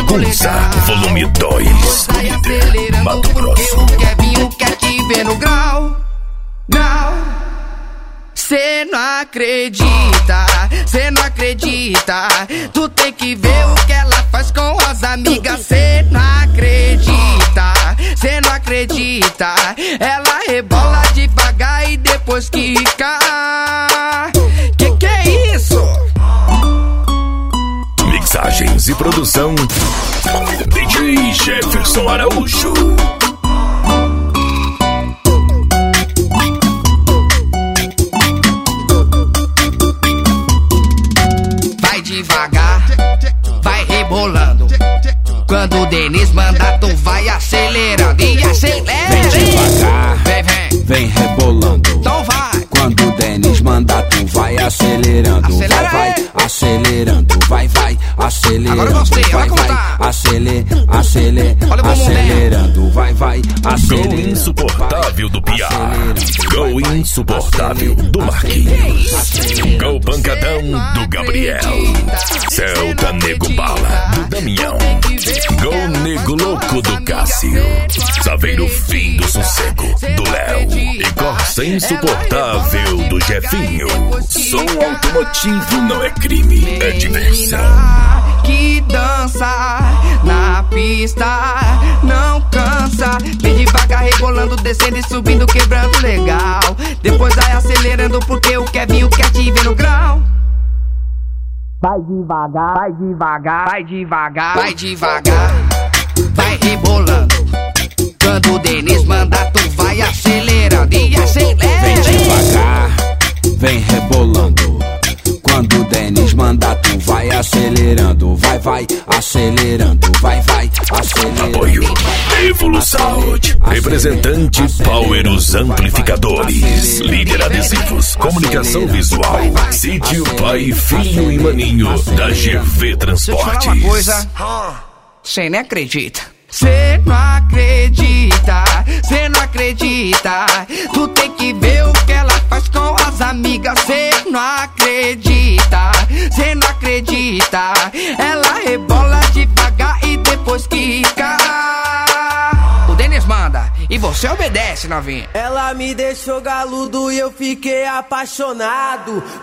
Bagunça, volume 2. Mato Grosso. O Kevinho quer te ver no grau. Cê não acredita, cê não acredita. Tu tem que ver o que ela faz com as amigas. Cê não acredita, cê não acredita. Ela rebola devagar e depois quica. Que é isso? Mixagens e produção DJ Jefferson Araújo. Vai devagar, vai rebolando. Quando o Denis manda, tu vai acelerando. E acelera. Vem devagar, vem rebolando. Então vai. Quando o Denis manda, tu vai acelerando. Acelera, vai, acelerando. Vai, acelerando. Agora você, vai, acelerando. Vai, acelerando. Gol insuportável do Piá. Gol insuportável do Marquinhos. Gol pancadão do Gabriel. Celta Nego Bala do Damião. Gol nego louco do Cássio. Saveiro fim do sossego do Léo. E Corsa insuportável do Jefinho. Som automotivo não é crime, é diversão. Que dança na pista, não cansa. Vem devagar, rebolando, descendo e subindo, quebrando legal. Depois vai acelerando porque o Kevinho quer te ver no grau. Vai devagar, vai devagar, vai devagar, vai devagar, vai rebolando. Quando o Denis manda, tu vai acelerando e acelera. Vem devagar, vem rebolando. Quando o Denis manda, tu vai acelerando. Vai, acelerando. Vai, acelerando. Apoio Evolusaúde. Representante Power os Amplificadores. Líder Adesivos. Comunicação Visual. Sítio Pai, Filho e Maninho da GV Transportes. Deixa eu falar uma coisa. Cê nem acredita. Cê não acredita, cê não acredita. Tu tem que ver o que ela faz com as amigas. Cê não acredita, cê não acredita. Ela rebola devagar e depois quica. O Denis manda e você obedece, novinha. Ela me deixou galudo e eu fiquei apaixonado.